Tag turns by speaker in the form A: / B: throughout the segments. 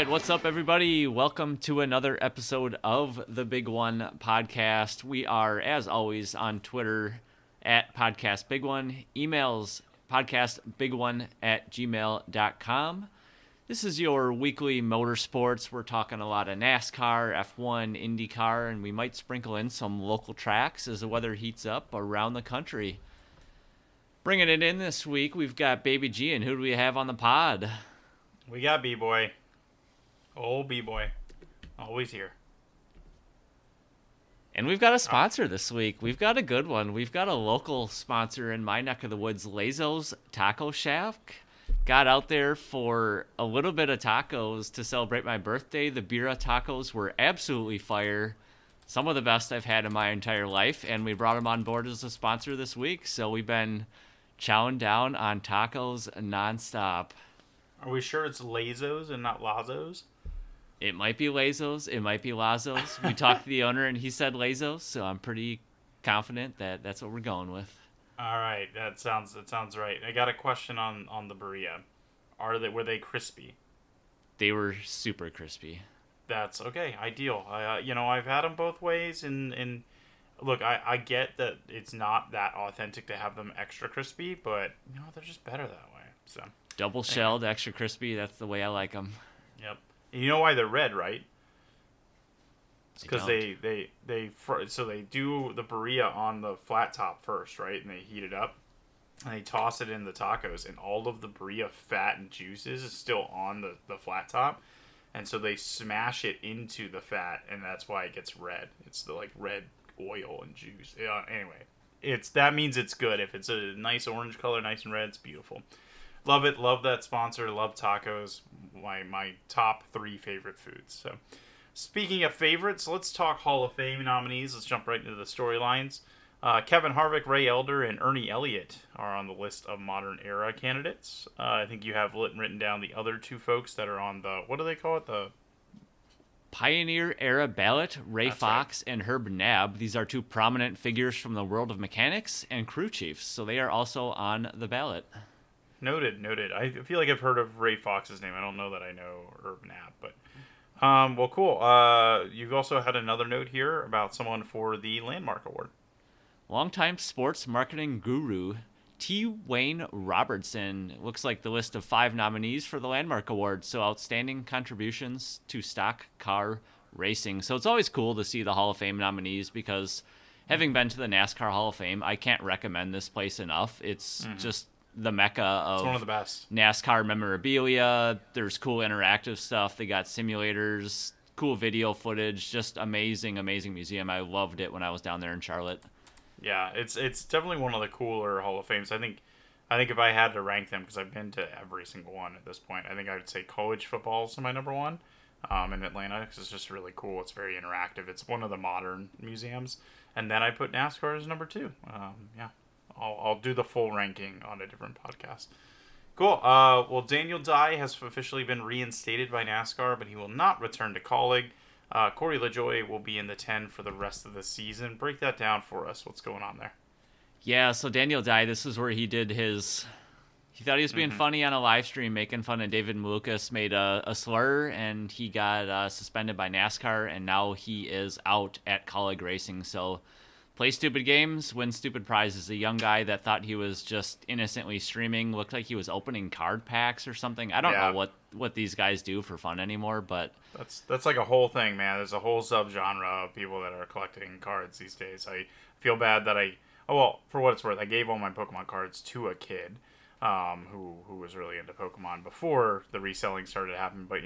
A: right, what's up, everybody? Welcome to another episode of the Big One Podcast. We are, as always, on Twitter at Podcast Big One, emails podcastbig1@gmail.com. This is your weekly motorsports. We're talking a lot of NASCAR, F1, IndyCar, and we might sprinkle in some local tracks as the weather heats up around the country. Bringing it in this week, we've got Baby G, and who do we have on the pod?
B: We got B-Boy. Old B-Boy. Always here.
A: And we've got a sponsor this week. We've got a good one. We've got a local sponsor in my neck of the woods, Lazo's Taco Shack. Got out there for a little bit of tacos to celebrate my birthday. The Birria tacos were absolutely fire. Some of the best I've had in my entire life. And we brought them on board as a sponsor this week. So we've been chowing down on tacos nonstop.
B: Are we sure it's Lazo's and not Lazo's?
A: It might be Lazo's. It might be Lazo's. We talked to the owner, and he said Lazo's, so I'm pretty confident that that's what we're going with.
B: All right, that sounds right. I got a question on the Birria. Were they crispy?
A: They were super crispy.
B: That's okay. Ideal. I've had them both ways, and look, I get that it's not that authentic to have them extra crispy, but they're just better that way. So
A: double shelled, extra crispy. That's the way I like them.
B: Yep. You know why they're red, right? It's because they do the Birria on the flat top first, right? And they heat it up, and they toss it in the tacos, and all of the Birria fat and juices is still on the flat top, and so they smash it into the fat, and that's why it gets red. It's the red oil and juice. Anyway, that means it's good. If it's a nice orange color, nice and red, it's beautiful. Love it. Love that sponsor. Love tacos. My top 3 favorite foods. So, speaking of favorites, let's talk Hall of Fame nominees. Let's jump right into the storylines. Kevin Harvick, Ray Elder, and Ernie Elliott are on the list of modern era candidates. I think you have written down the other 2 folks that are on the, what do they call it? The
A: Pioneer Era ballot, Ray
B: That's
A: Fox and Herb Nabb. These are 2 prominent figures from the world of mechanics and crew chiefs, so they are also on the ballot.
B: Noted. I feel like I've heard of Ray Fox's name. I don't know that I know Herb Nabb, but well, cool. You've also had another note here about someone for the Landmark Award.
A: Longtime sports marketing guru T. Wayne Robertson. Looks like the list of 5 nominees for the Landmark Award. So outstanding contributions to stock car racing. So it's always cool to see the Hall of Fame nominees because having been to the NASCAR Hall of Fame, I can't recommend this place enough. It's just the mecca of
B: It's one of the best
A: NASCAR memorabilia. There's cool interactive stuff. They got simulators, cool video footage, just amazing museum. I loved it when I was down there in Charlotte.
B: Yeah, it's definitely one of the cooler Hall of Fames. I think if I had to rank them, because I've been to every single one at this point, I think I would say college football is my number 1 in Atlanta, because it's just really cool. It's very interactive. It's one of the modern museums. And then I put NASCAR as number 2. Yeah. I'll do the full ranking on a different podcast. Cool. Well, Daniel Dye has officially been reinstated by NASCAR, but he will not return to Kaulig. Corey LaJoie will be in the 10 for the rest of the season. Break that down for us. What's going on there?
A: Yeah, so Daniel Dye, this is where he did his... He thought he was being funny on a live stream, making fun of David Malukas, made a slur, and he got suspended by NASCAR, and now he is out at Kaulig Racing, so... Play stupid games, win stupid prizes. A young guy that thought he was just innocently streaming, looked like he was opening card packs or something. I don't know what these guys do for fun anymore, but
B: that's like a whole thing, man. There's a whole subgenre of people that are collecting cards these days. I feel bad that for what it's worth, I gave all my Pokemon cards to a kid who was really into Pokemon before the reselling started happening. But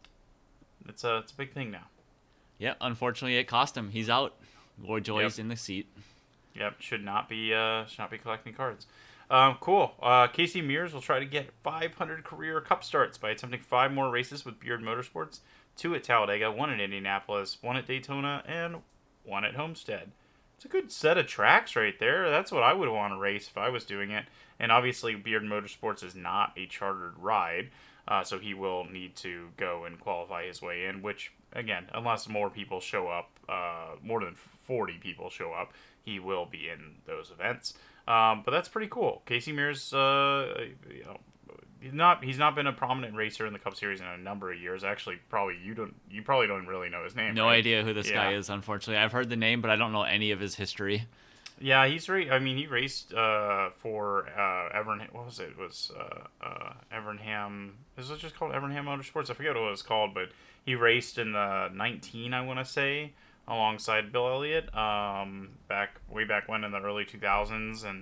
B: it's a big thing now.
A: Yeah, unfortunately, it cost him. He's out. Lovejoy's in the seat.
B: Yep, should not be collecting cards. Cool. Casey Mears will try to get 500 career Cup starts by attempting 5 more races with Beard Motorsports, 2 at Talladega, 1 at Indianapolis, 1 at Daytona, and 1 at Homestead. It's a good set of tracks right there. That's what I would want to race if I was doing it. And obviously, Beard Motorsports is not a chartered ride, so he will need to go and qualify his way in, which, again, unless more people show up, more than 40 people show up, he will be in those events. But that's pretty cool. Casey Mears, he's not been a prominent racer in the Cup Series in a number of years. Actually, you probably don't really know his name.
A: No
B: right?
A: idea who this guy is, unfortunately. I've heard the name, but I don't know any of his history.
B: Yeah, he raced for Evernham. What was it? It was Evernham. Is it just called Evernham Motorsports? I forget what it was called, but he raced in the 19, I want to say, alongside Bill Elliott. Way back when in the early 2000s, and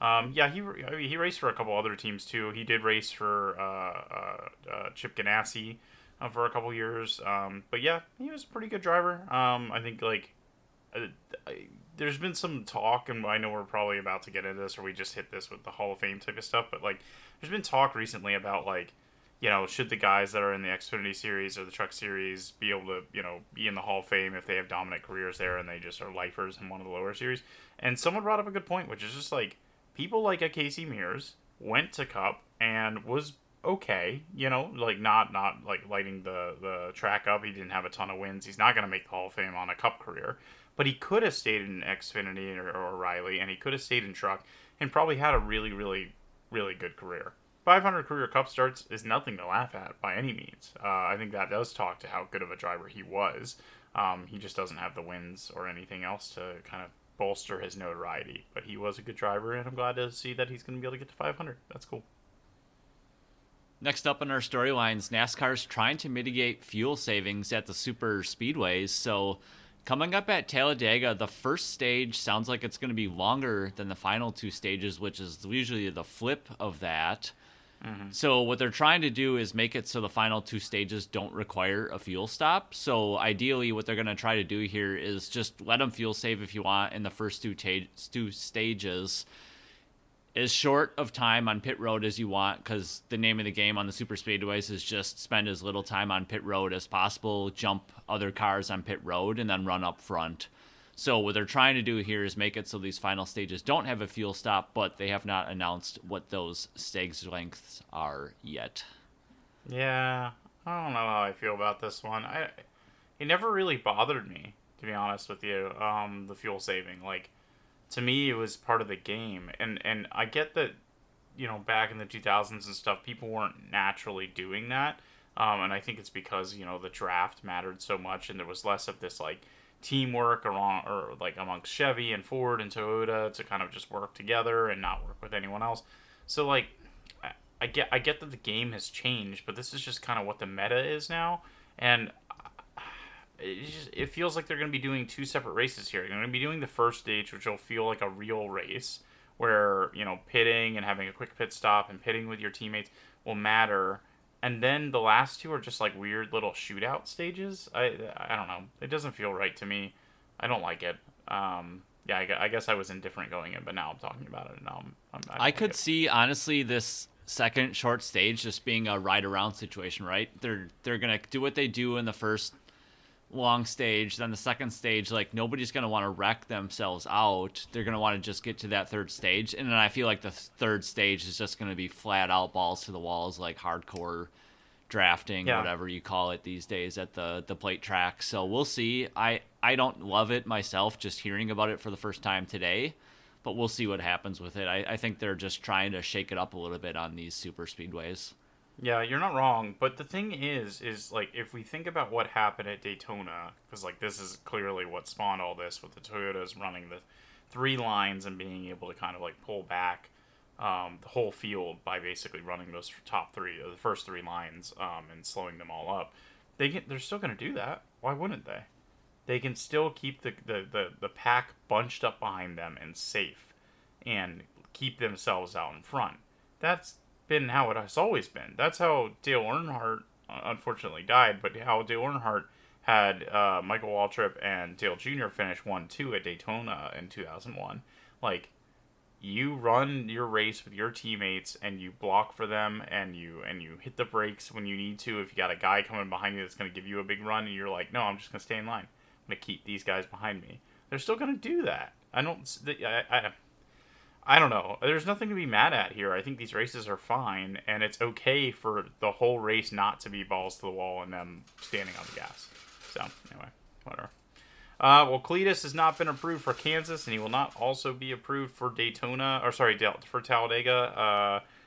B: he raced for a couple other teams too. He did race for Chip Ganassi for a couple years. But yeah, he was a pretty good driver. I think there's been some talk, and I know we're probably about to get into this, or we just hit this with the Hall of Fame type of stuff, but there's been talk recently about should the guys that are in the Xfinity Series or the Truck Series be able to be in the Hall of Fame if they have dominant careers there and they just are lifers in one of the lower series. And someone brought up a good point, which is just people like a Casey Mears went to Cup and was okay, not lighting the track up. He didn't have a ton of wins. He's not going to make the Hall of Fame on a Cup career. But he could have stayed in Xfinity or O'Reilly, and he could have stayed in Truck, and probably had a really, really, really good career. 500 career Cup starts is nothing to laugh at by any means. I think that does talk to how good of a driver he was. He just doesn't have the wins or anything else to kind of bolster his notoriety. But he was a good driver, and I'm glad to see that he's going to be able to get to 500. That's cool.
A: Next up in our storylines, NASCAR's trying to mitigate fuel savings at the super speedways, so coming up at Talladega, the first stage sounds like it's going to be longer than the final two stages, which is usually the flip of that. Mm-hmm. So what they're trying to do is make it so the final two stages don't require a fuel stop. So ideally what they're going to try to do here is just let them fuel save if you want in the first two stages. As short of time on pit road as you want, because the name of the game on the super speedways is just spend as little time on pit road as possible, jump other cars on pit road, and then run up front. So what they're trying to do here is make it so these final stages don't have a fuel stop, but they have not announced what those stage lengths are yet.
B: Yeah, I don't know how I feel about this one. It never really bothered me, to be honest with you, the fuel saving. To me, it was part of the game. And I get that, back in the 2000s and stuff, people weren't naturally doing that. And I think it's because, the draft mattered so much and there was less of this, teamwork amongst Chevy and Ford and Toyota to kind of just work together and not work with anyone else. So, I get that the game has changed, but this is just kind of what the meta is now. And it feels like they're going to be doing two separate races here. They're going to be doing the first stage, which will feel like a real race, where, pitting and having a quick pit stop and pitting with your teammates will matter. And then the last two are just weird little shootout stages. I don't know. It doesn't feel right to me. I don't like it. I guess I was indifferent going in, but now I'm talking about it, and now
A: I could see, honestly, this second short stage just being a ride around situation, right? They're going to do what they do in the first long stage, then the second stage, nobody's going to want to wreck themselves out. They're going to want to just get to that third stage, and then I feel like the third stage is just going to be flat out balls to the walls, hardcore drafting, whatever you call it these days at the plate track. So we'll see. I don't love it myself, just hearing about it for the first time today, but we'll see what happens with it. I think they're just trying to shake it up a little bit on these super speedways.
B: Yeah, you're not wrong, but the thing is if we think about what happened at Daytona, because this is clearly what spawned all this, with the Toyotas running the three lines and being able to kind of pull back the whole field by basically running those top three, or the first three lines, and slowing them all up. They're still going to do that. Why wouldn't they? They can still keep the pack bunched up behind them and safe, and keep themselves out in front. That's been how it has always been. That's how Dale Earnhardt unfortunately died, but how Dale Earnhardt had Michael Waltrip and Dale Jr. finish 1-2 at Daytona in 2001. You run your race with your teammates and you block for them and you hit the brakes when you need to. If you got a guy coming behind you that's going to give you a big run and you're like, no, I'm just going to stay in line. I'm going to keep these guys behind me. They're still going to do that. I don't know. There's nothing to be mad at here. I think these races are fine, and it's okay for the whole race not to be balls to the wall and them standing on the gas. So, anyway, whatever. Cletus has not been approved for Kansas, and he will not also be approved for for Talladega.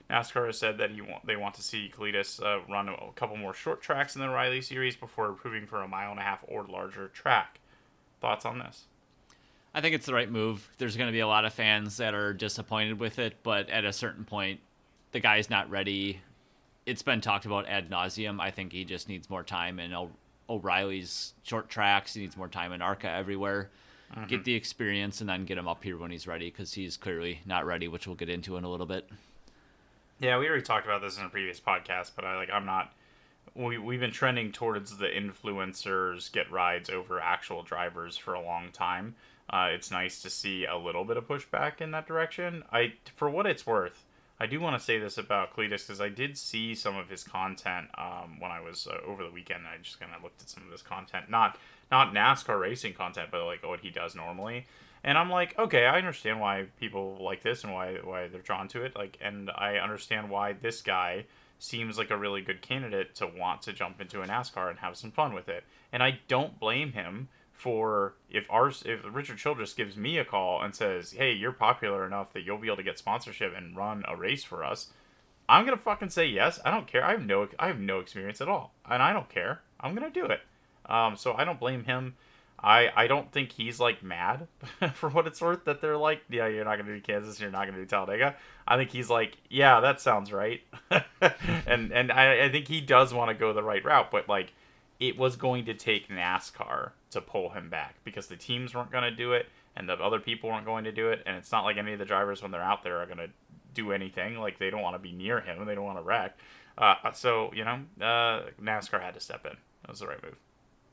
B: NASCAR has said that they want to see Kalidas run a couple more short tracks in the Riley Series before approving for a 1.5 mile or larger track. Thoughts on this?
A: I think it's the right move. There's going to be a lot of fans that are disappointed with it, but at a certain point, the guy's not ready. It's been talked about ad nauseum. I think he just needs more time in O'Reilly's short tracks. He needs more time in ARCA everywhere. Mm-hmm. Get the experience and then get him up here when he's ready, because he's clearly not ready, which we'll get into in a little bit.
B: Yeah, we already talked about this in a previous podcast, but I'm not. We've been trending towards the influencers get rides over actual drivers for a long time. It's nice to see a little bit of pushback in that direction. For what it's worth, I do want to say this about Kalidas, because I did see some of his content when I was over the weekend. I just kind of looked at some of his content, not NASCAR racing content, but like what he does normally. And I'm like, okay, I understand why people like this and why they're drawn to it. Like, and I understand why this guy seems like a really good candidate to want to jump into a NASCAR and have some fun with it. And I don't blame him for if Richard Childress gives me a call and says, hey, you're popular enough that you'll be able to get sponsorship and run a race for us, I'm gonna fucking say yes. I don't care. I have no experience at all, and I don't care. I'm gonna do it. So I don't blame him. I don't think he's like mad for what it's worth that they're like, yeah, you're not gonna do Kansas, you're not gonna do Talladega. I think he's like, yeah, that sounds right. and I think he does want to go the right route, but like, it was going to take NASCAR to pull him back, because the teams weren't going to do it and the other people weren't going to do it. And it's not like any of the drivers when they're out there are going to do anything. Like, they don't want to be near him and they don't want to wreck. So, NASCAR had to step in. That was the right move.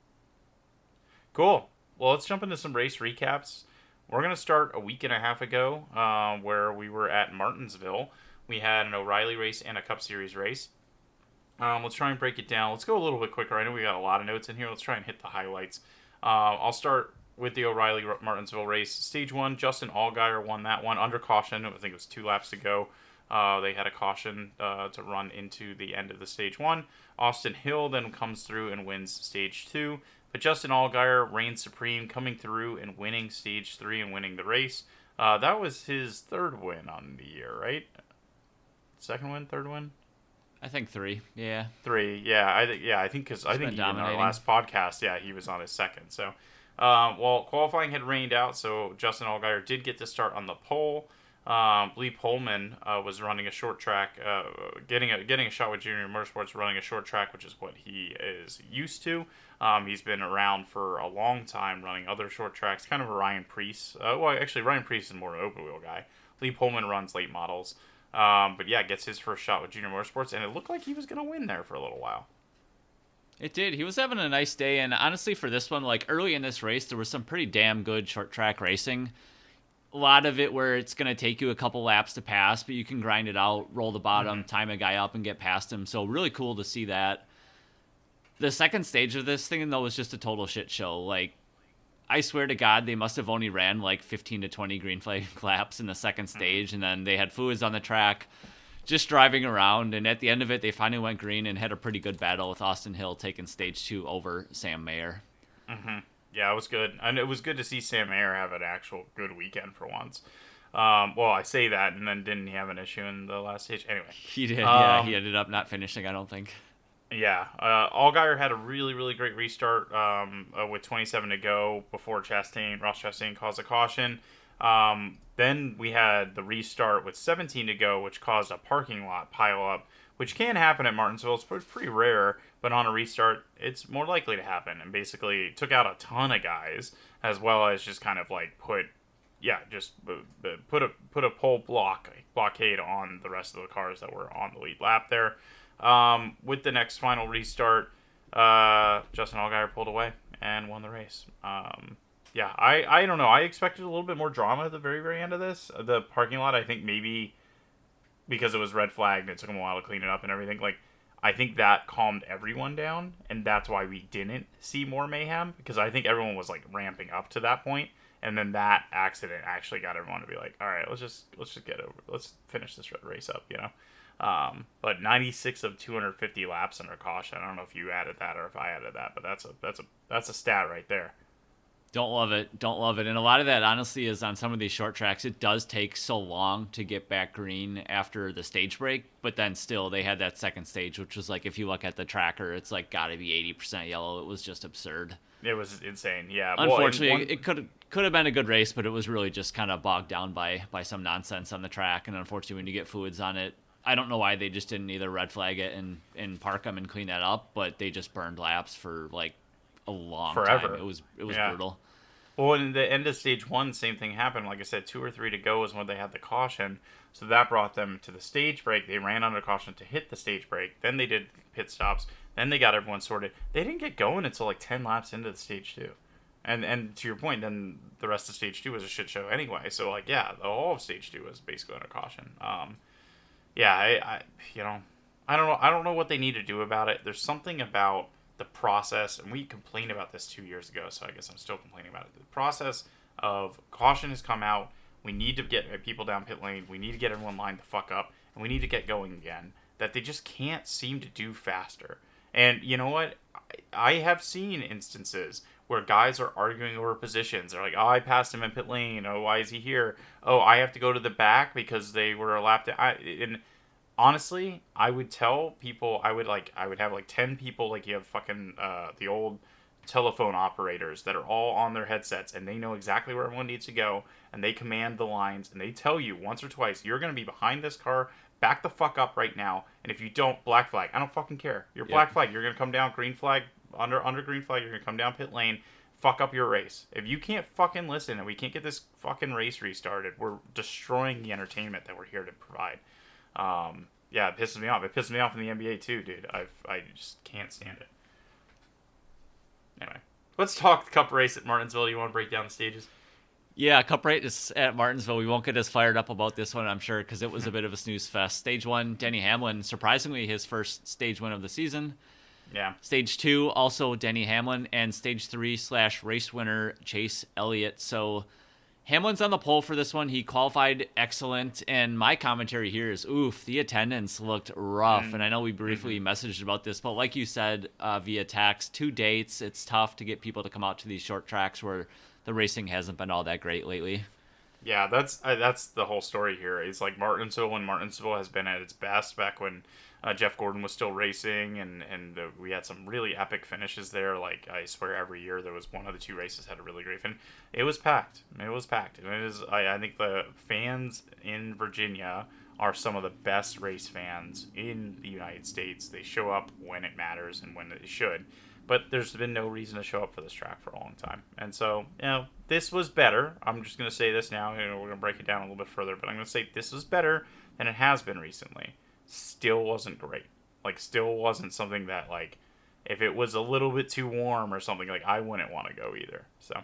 B: Cool. Well, let's jump into some race recaps. We're going to start a week and a half ago where we were at Martinsville. We had an O'Reilly race and a Cup Series race. Let's try and break it down. Let's go a little bit quicker. I know we got a lot of notes in here. Let's try and hit the highlights. I'll start with the O'Reilly Martinsville race. Stage 1, Justin Allgaier won that one under caution. I think it was 2 laps to go. They had a caution to run into the end of the Stage 1. Austin Hill then comes through and wins Stage 2. But Justin Allgaier reigns supreme, coming through and winning Stage 3 and winning the race. That was his 3rd win on the year, right? 2nd win? 3rd win?
A: I think 3. Yeah.
B: 3. Yeah. I think even in our last podcast, yeah, he was on his 2nd. So, qualifying had rained out, so Justin Allgaier did get to start on the pole. Lee Pullman was running a short track, getting a shot with Junior Motorsports, running a short track, which is what he is used to. He's been around for a long time running other short tracks, kind of a Ryan Preece. Actually, Ryan Preece is more an open wheel guy. Lee Pullman runs late models. But yeah, gets his first shot with Junior Motorsports, and it looked like he was going to win there for a little while.
A: It did. He was having a nice day, and honestly, for this one, like early in this race, there was some pretty damn good short track racing. A lot of it where it's going to take you a couple laps to pass, but you can grind it out, roll the bottom, time a guy up, and get past him. So really cool to see that. The second stage of this thing, though, was just a total shit show. Like, I swear to God, they must have only ran like 15 to 20 green flag laps in the second stage, and then they had fluids on the track, just driving around, and at the end of it, they finally went green and had a pretty good battle with Austin Hill taking Stage 2 over Sam Mayer.
B: Mm-hmm. Yeah, it was good. And it was good to see Sam Mayer have an actual good weekend for once. I say that, and then didn't he have an issue in the last stage? Anyway.
A: He did, yeah. He ended up not finishing, I don't think.
B: Yeah, Allgaier had a really, really great restart with 27 to go before Ross Chastain caused a caution. Then we had the restart with 17 to go, which caused a parking lot pileup, which can happen at Martinsville. It's pretty rare, but on a restart, it's more likely to happen. And basically took out a ton of guys, as well as just kind of like put a pole blockade on the rest of the cars that were on the lead lap there. With the next final restart, Justin Allgaier pulled away and won the race. I don't know. I expected a little bit more drama at the very, very end of this. The parking lot, I think maybe because it was red flagged and it took them a while to clean it up and everything, like, I think that calmed everyone down, and that's why we didn't see more mayhem, because I think everyone was, like, ramping up to that point, and then that accident actually got everyone to be like, all right, let's just let's finish this race up, you know? But 96 of 250 laps under caution. I don't know if you added that or if I added that, but that's a stat right there.
A: Don't love it. Don't love it. And a lot of that, honestly, is on some of these short tracks. It does take so long to get back green after the stage break, but then still they had that second stage, which was like, if you look at the tracker, it's like got to be 80% yellow. It was just absurd.
B: It was insane. Yeah.
A: Unfortunately, it could have been a good race, but it was really just kind of bogged down by some nonsense on the track. And unfortunately, when you get fluids on it, I don't know why they just didn't either red flag it and park them and clean that up, but they just burned laps for like a long
B: forever.
A: time. It was brutal.
B: Well, in the end of stage 1, same thing happened. Like I said, 2 or 3 to go was when they had the caution. So that brought them to the stage break. They ran under caution to hit the stage break. Then they did pit stops. Then they got everyone sorted. They didn't get going until like 10 laps into the stage 2. And to your point, then the rest of stage 2 was a shit show anyway. So like, yeah, the whole of stage 2 was basically under caution. Yeah, I don't know what they need to do about it. There's something about the process, and we complained about this 2 years ago, so I guess I'm still complaining about it. The process of caution has come out. We need to get people down pit lane. We need to get everyone lined the fuck up, and we need to get going again. That they just can't seem to do faster. And you know what? I have seen instances where guys are arguing over positions. They're like, oh, I passed him in pit lane. Oh, why is he here? Oh, I have to go to the back because they were a lap down. And honestly, I would tell people, I would have like 10 people, like you have fucking the old telephone operators that are all on their headsets, and they know exactly where everyone needs to go, and they command the lines, and they tell you once or twice, you're going to be behind this car, back the fuck up right now, and if you don't, black flag. I don't fucking care. You're black flag. You're going to come down green flag, under green flag, you're going to come down pit lane, fuck up your race. If you can't fucking listen and we can't get this fucking race restarted, we're destroying the entertainment that we're here to provide. Yeah, it pisses me off. It pisses me off in the NBA too, dude. I just can't stand it. Anyway, let's talk the Cup race at Martinsville. You want to break down the stages?
A: Yeah, Cup race at Martinsville. We won't get as fired up about this one, I'm sure, because it was a bit of a snooze fest. Stage 1, Denny Hamlin, surprisingly his first stage win of the season.
B: Yeah.
A: Stage 2, also Denny Hamlin, and stage 3 / race winner Chase Elliott. So Hamlin's on the pole for this one. He qualified excellent, and my commentary here is, oof, the attendance looked rough. And I know we briefly messaged about this, but like you said, via text, 2 dates, it's tough to get people to come out to these short tracks where the racing hasn't been all that great lately.
B: Yeah, that's the whole story here. It's like Martinsville, when Martinsville has been at its best, back when Jeff Gordon was still racing, and we had some really epic finishes there. Like, I swear every year there was one of the 2 races had a really great finish. It was packed. And it is. I think the fans in Virginia are some of the best race fans in the United States. They show up when it matters and when they should. But there's been no reason to show up for this track for a long time. And so, this was better. I'm just going to say this now. We're going to break it down a little bit further. But I'm going to say this was better than it has been recently. Still wasn't great. Like, still wasn't something that, like, if it was a little bit too warm or something, like, I wouldn't want to go either. So,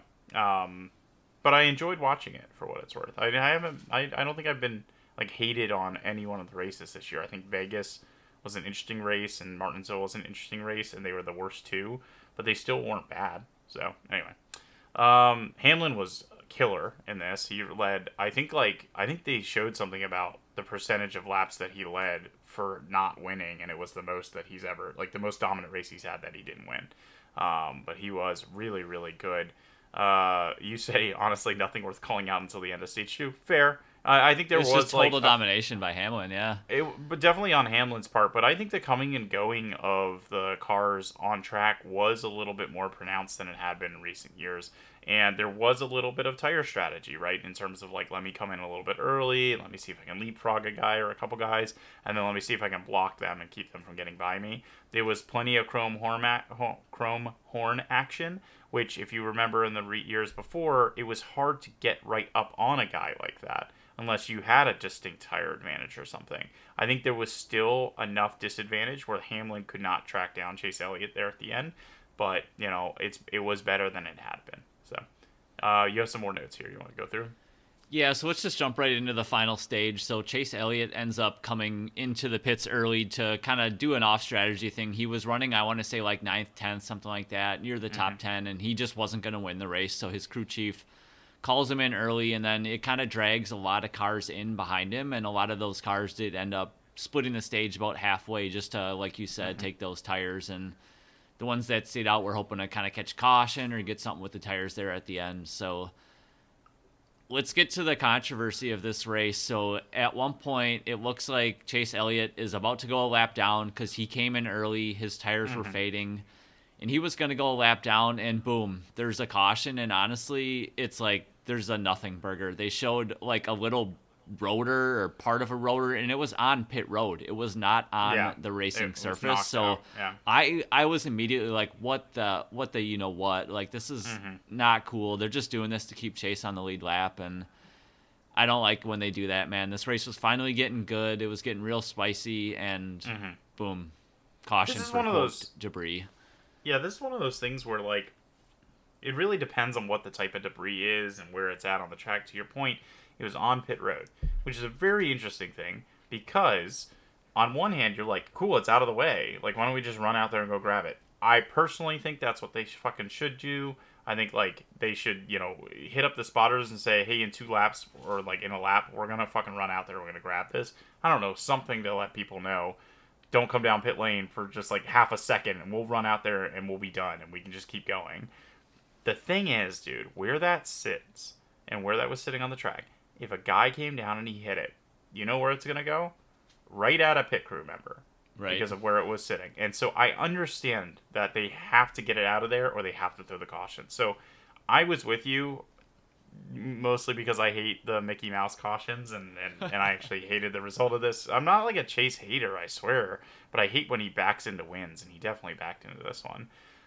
B: but I enjoyed watching it for what it's worth. I don't think I've been, like, hated on any one of the races this year. I think Vegas was an interesting race, and Martinsville was an interesting race, and they were the worst 2, but they still weren't bad. So, anyway. Hamlin was killer in this. He led, I think they showed something about the percentage of laps that he led for not winning, and it was the most that he's ever, like, the most dominant race he's had that he didn't win. But he was really, really good. You say, honestly, nothing worth calling out until the end of stage 2. Fair. I think there was
A: just total domination by Hamlin, yeah.
B: But definitely on Hamlin's part. But I think the coming and going of the cars on track was a little bit more pronounced than it had been in recent years. And there was a little bit of tire strategy, right? In terms of, like, let me come in a little bit early. Let me see if I can leapfrog a guy or a couple guys. And then let me see if I can block them and keep them from getting by me. There was plenty of chrome horn action, which, if you remember in the years before, it was hard to get right up on a guy like that, unless you had a distinct tire advantage or something. I think there was still enough disadvantage where Hamlin could not track down Chase Elliott there at the end, but, it was better than it had been. So, you have some more notes here you want to go through?
A: Yeah, so let's just jump right into the final stage. So Chase Elliott ends up coming into the pits early to kind of do an off-strategy thing. He was running, I want to say, like 9th, 10th, something like that, near the top 10, and he just wasn't going to win the race, so his crew chief calls him in early, and then it kind of drags a lot of cars in behind him, and a lot of those cars did end up splitting the stage about halfway just to, like you said, take those tires and the ones that stayed out were hoping to kind of catch caution or get something with the tires there at the end. So let's get to the controversy of this race. So at one point, it looks like Chase Elliott is about to go a lap down because he came in early. His tires were fading, and he was going to go a lap down, and boom, there's a caution. And honestly, it's like there's a nothing burger. They showed like a little rotor or part of a rotor, and it was on pit road. It was not on the racing surface. So I was immediately like, what the you know what? Like, this is not cool. They're just doing this to keep Chase on the lead lap, and I don't like when they do that, man. This race was finally getting good. It was getting real spicy, and boom, caution for those debris.
B: Yeah, this is one of those things where, like, it really depends on what the type of debris is and where it's at on the track. To your point, it was on pit road, which is a very interesting thing because on one hand, you're like, cool, it's out of the way. Like, why don't we just run out there and go grab it? I personally think that's what they fucking should do. I think, like, they should, you know, hit up the spotters and say, hey, in 2 laps or, like, in a lap, we're going to fucking run out there. We're going to grab this. I don't know, something to let people know. Don't come down pit lane for just, like, half a second, and we'll run out there and we'll be done, and we can just keep going. The thing is, dude, where that sits and where that was sitting on the track, if a guy came down and he hit it, you know where it's going to go? Right at a pit crew member. Right. Because of where it was sitting. And so I understand that they have to get it out of there or they have to throw the caution. So I was with you mostly because I hate the Mickey Mouse cautions and I actually hated the result of this. I'm not like a Chase hater, I swear, but I hate when he backs into wins, and he definitely backed into this one.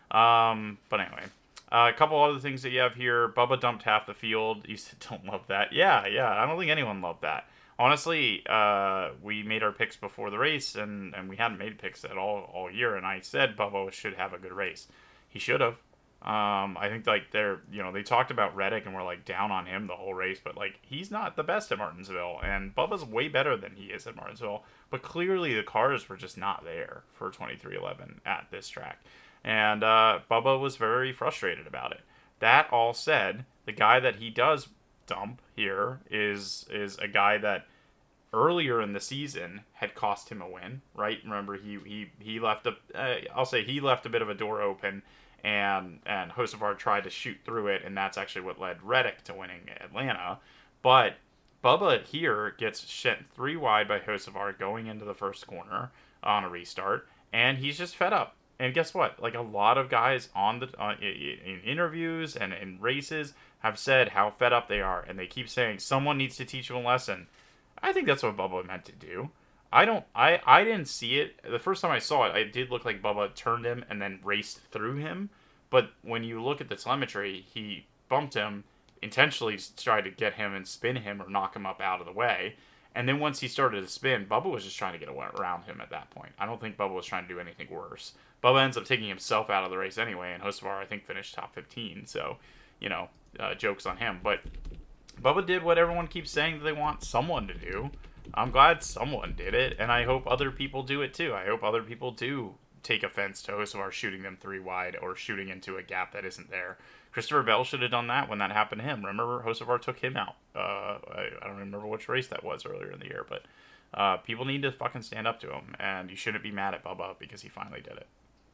B: But anyway. A couple other things that you have here. Bubba dumped half the field. You said don't love that. Yeah. I don't think anyone loved that. Honestly, we made our picks before the race, and we hadn't made picks at all year. And I said Bubba should have a good race. He should have. I think like they talked about Reddick and were like down on him the whole race, but like he's not the best at Martinsville, and Bubba's way better than he is at Martinsville. But clearly the cars were just not there for 23XI at this track. And Bubba was very frustrated about it. That all said, the guy that he does dump here is a guy that earlier in the season had cost him a win, right? Remember, he left he left a bit of a door open, and Hocevar tried to shoot through it, and that's actually what led Reddick to winning Atlanta. But Bubba here gets sent 3 wide by Hocevar going into the first corner on a restart, and he's just fed up. And guess what? Like, a lot of guys in interviews and in races have said how fed up they are, and they keep saying someone needs to teach them a lesson. I think that's what Bubba meant to do. I didn't see it. The first time I saw it, it did look like Bubba turned him and then raced through him. But when you look at the telemetry, he bumped him, intentionally tried to get him and spin him or knock him up out of the way. And then once he started to spin, Bubba was just trying to get around him at that point. I don't think Bubba was trying to do anything worse. Bubba ends up taking himself out of the race anyway, and Hocevar, I think, finished top 15. So, jokes on him. But Bubba did what everyone keeps saying that they want someone to do. I'm glad someone did it, and I hope other people do it too. I hope other people do take offense to Hocevar shooting them 3 wide or shooting into a gap that isn't there. Christopher Bell should have done that when that happened to him. Remember, Hocevar took him out. I don't remember which race that was earlier in the year, but people need to fucking stand up to him, and you shouldn't be mad at Bubba because he finally did it.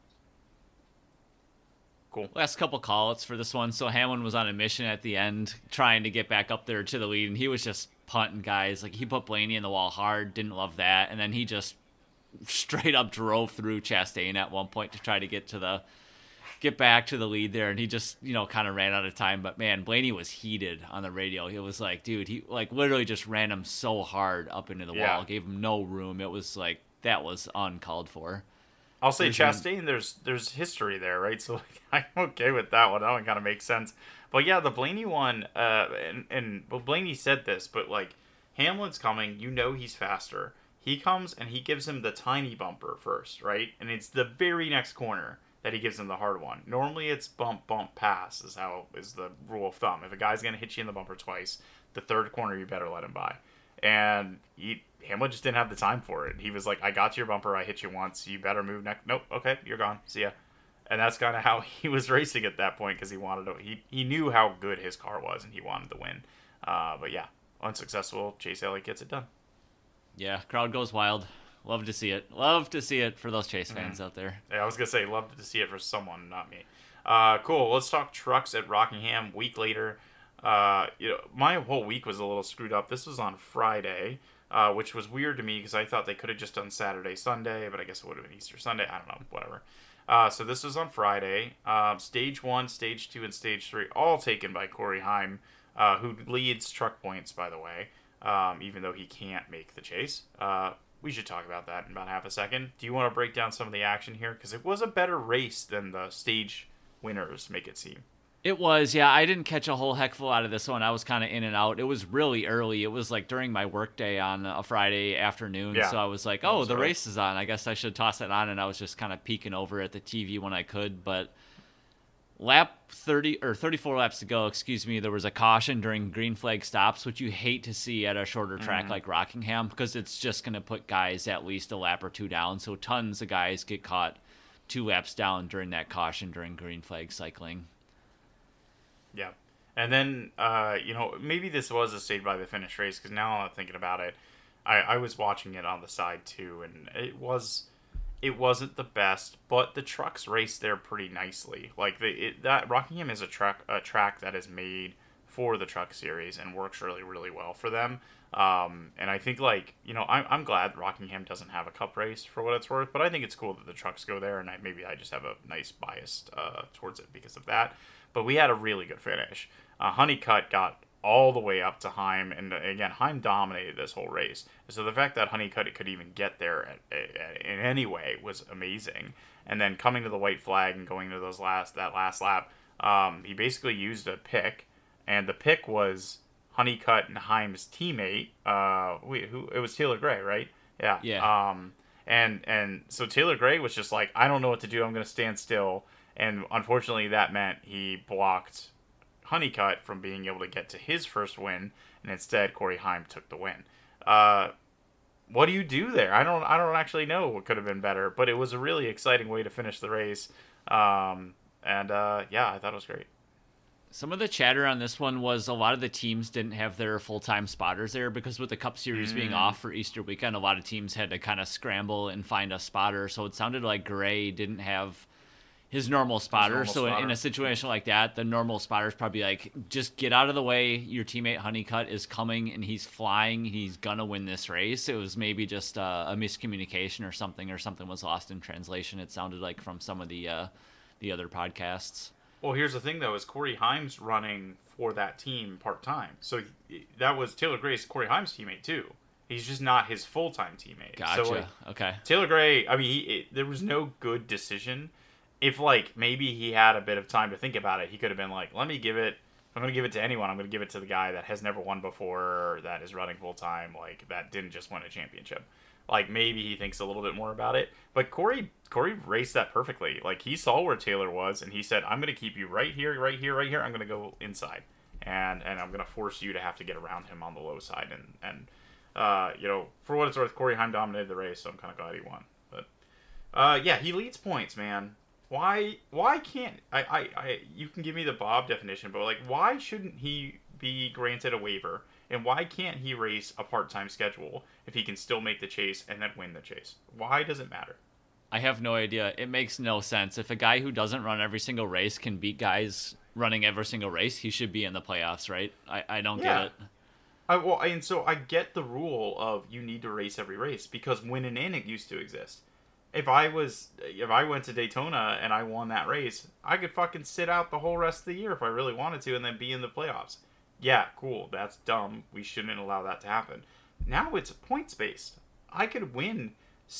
B: Cool.
A: Last couple call-outs for this one. So Hamlin was on a mission at the end, trying to get back up there to the lead, and he was just punting guys. Like, he put Blaney in the wall hard, didn't love that, and then he just straight up drove through Chastain at one point to try to get back to the lead there, and he just, kind of ran out of time. But man, Blaney was heated on the radio. It was like, dude, he like literally just ran him so hard up into the wall, gave him no room. It was like, that was uncalled for.
B: I'll say Chastain, there's history there, right? So like, I'm okay with that one. That one kind of makes sense. But yeah, the Blaney one, well, Blaney said this, but like, Hamlin's coming, he's faster. He comes and he gives him the tiny bumper first, right? And it's the very next corner that he gives him the hard one. Normally it's bump, pass is the rule of thumb. If a guy's going to hit you in the bumper twice, the third corner you better let him by. And Hamlin just didn't have the time for it. He was like, I got to your bumper, I hit you once, you better move next. Nope, okay, you're gone, see ya. And that's kind of how he was racing at that point, because he wanted to. He knew how good his car was, and he wanted to win. But yeah, unsuccessful. Chase Elliott gets it done.
A: Yeah, crowd goes wild. Love to see it. Love to see it for those Chase fans out there.
B: Yeah, I was gonna say love to see it for someone, not me. Cool. Let's talk trucks at Rockingham. Week later, my whole week was a little screwed up. This was on Friday, which was weird to me because I thought they could have just done Saturday, Sunday, but I guess it would have been Easter Sunday. I don't know. Whatever. So this was on Friday. Stage 1, Stage 2, and Stage 3 all taken by Corey Heim, who leads truck points, by the way, even though he can't make the chase. We should talk about that in about half a second. Do you want to break down some of the action here? Because it was a better race than the stage winners make it seem.
A: It was, yeah. I didn't catch a whole heck full out of this one. I was kind of in and out. It was really early. It was like during my workday on a Friday afternoon.
B: Yeah.
A: So I was like, oh, the race is on. I guess I should toss it on. And I was just kind of peeking over at the TV when I could. But lap 30 or 34 laps to go, excuse me, there was a caution during green flag stops, which you hate to see at a shorter track like Rockingham because it's just going to put guys at least a lap or two down. So tons of guys get caught 2 laps down during that caution during green flag cycling.
B: Yeah. And then, maybe this was a saved by the finish race because now I'm thinking about it. I was watching it on the side too, and it wasn't the best, but the trucks raced there pretty nicely. Like that Rockingham is a track that is made for the truck series and works really, really well for them. And I think I'm glad Rockingham doesn't have a cup race for what it's worth, but I think it's cool that the trucks go there, and maybe I just have a nice bias towards it because of that. But we had a really good finish. Honeycutt got all the way up to Heim, and again, Heim dominated this whole race. So the fact that Honeycutt could even get there in any way was amazing. And then coming to the white flag and going to that last lap, he basically used a pick, and the pick was Honeycutt and Heim's teammate. It was Taylor Gray, right? Yeah.
A: Yeah.
B: And so Taylor Gray was just like, I don't know what to do. I'm going to stand still. And unfortunately, that meant he blocked Honeycutt from being able to get to his first win, and instead Corey Heim took the win. What do you do there? I don't actually know what could have been better, but it was a really exciting way to finish the race. I thought it was great.
A: Some of the chatter on this one was a lot of the teams didn't have their full-time spotters there because with the Cup Series being off for Easter weekend, a lot of teams had to kind of scramble and find a spotter. So it sounded like Gray didn't have his normal spotter. In a situation like that, the normal spotter is probably like, just get out of the way. Your teammate Honeycutt is coming and he's flying. He's going to win this race. It was maybe just a miscommunication or something was lost in translation. It sounded like from some of the other podcasts.
B: Well, here's the thing, though, is Corey Heim's running for that team part-time. So that was Taylor Gray's Corey Heim's teammate, too. He's just not his full-time teammate.
A: Gotcha.
B: So,
A: okay.
B: Taylor Gray, there was no good decision. If, maybe he had a bit of time to think about it, he could have been like, I'm going to give it to anyone. I'm going to give it to the guy that has never won before, that is running full-time, that didn't just win a championship. Maybe he thinks a little bit more about it. But Corey raced that perfectly. He saw where Taylor was, and he said, I'm going to keep you right here, right here, right here. I'm going to go inside. And I'm going to force you to have to get around him on the low side. And for what it's worth, Corey Heim dominated the race, so I'm kind of glad he won. But, he leads points, man. Why can't... you can give me the Bob definition, but, why shouldn't he be granted a waiver? And why can't he race a part-time schedule if he can still make the chase and then win the chase? Why does it matter?
A: I have no idea. It makes no sense. If a guy who doesn't run every single race can beat guys running every single race, he should be in the playoffs, right? I don't get it.
B: And so I get the rule of you need to race every race because winning in it used to exist. If I went to Daytona and I won that race, I could fucking sit out the whole rest of the year if I really wanted to and then be in the playoffs. Yeah, cool. That's dumb. We shouldn't allow that to happen. Now it's points based. I could win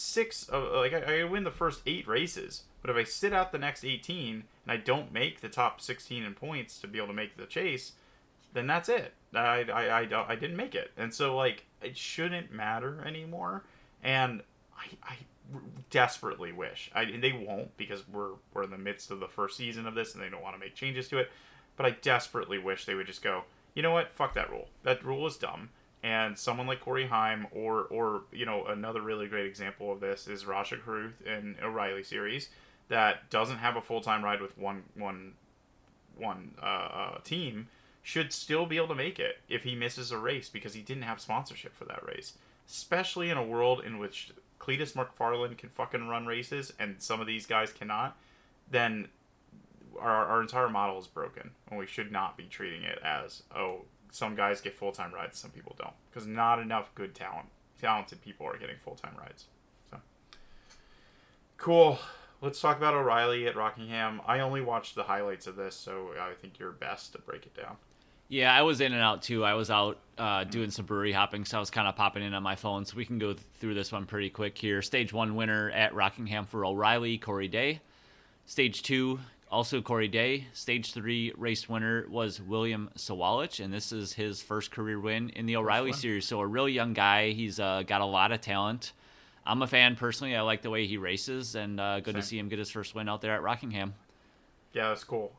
B: I could win the first 8 races, but if I sit out the next 18 and I don't make the top 16 in points to be able to make the chase, then that's it. I didn't make it, and so it shouldn't matter anymore. And I desperately wish they won't because we're in the midst of the first season of this and they don't want to make changes to it. But I desperately wish they would just go, you know what? Fuck that rule. That rule is dumb. And someone like Corey Heim or another really great example of this is Rasha Caruth in O'Reilly series that doesn't have a full-time ride with one team should still be able to make it if he misses a race because he didn't have sponsorship for that race. Especially in a world in which Cletus McFarland can fucking run races and some of these guys cannot, then our entire model is broken, and we should not be treating it as, oh, some guys get full-time rides, some people don't, because not enough good talented people are getting full-time rides. So cool. Let's talk about O'Reilly at Rockingham. I only watched the highlights of this, so I think you're best to break it down.
A: Yeah, I was in and out too. I was out doing some brewery hopping, so I was kind of popping in on my phone. So we can go through this one pretty quick here. Stage 1 winner at Rockingham for O'Reilly, Corey Day. Stage 2, also Corey Day. Stage 3 race winner was William Sawalich, and this is his first career win in the O'Reilly series. So a real young guy. He's got a lot of talent. I'm a fan personally. I like the way he races, and good to see him get his first win out there at Rockingham.
B: Yeah, that's cool.